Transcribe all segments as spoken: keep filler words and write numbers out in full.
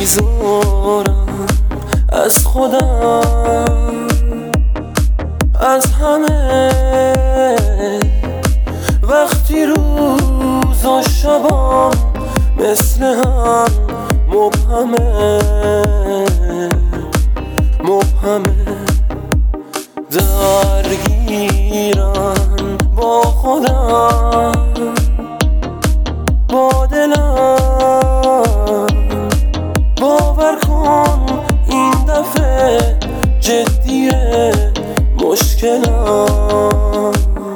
بیزارم از خودم، از همه. وقتی روز و شبام مثل هم مبهمه مبهمه درگیرم با خودم، با دلم. باور کن این دفعه جدیه مشکلم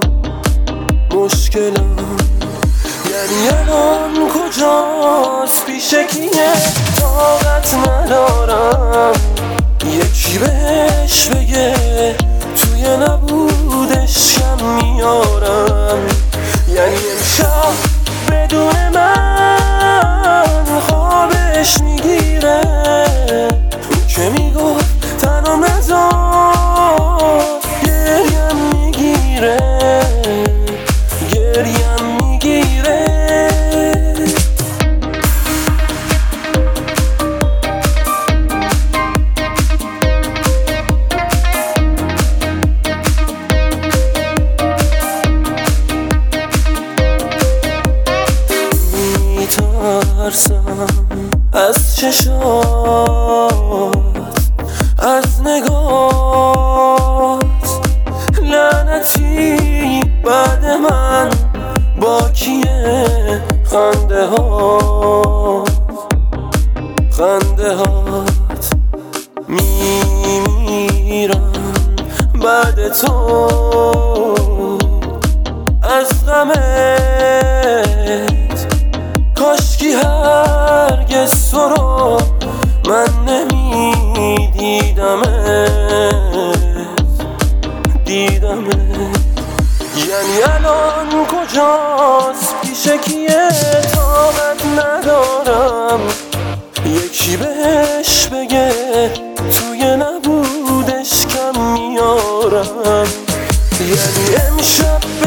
مشکلم. یعنی الان کجاست پیش کیه طاقت ندارم یکی بهش بگه توی نبودش کم میارم. یعنی امشب بدون من خوابش میگیره، اون که میگفت تنها نذار گریم میگیره گریم میگیره. میترسم از چشات، از نگات، لعنتی بعد من با کیه خنده هات خنده هات. میمیرم بعد تو از غمت، کاشکی هرگز تو رو من نمیدیدمت دیدمت. یعنی الان کجاست پیش کیه طاقت ندارم یکی بهش بگه توی نبودش کم میارم. یعنی امشب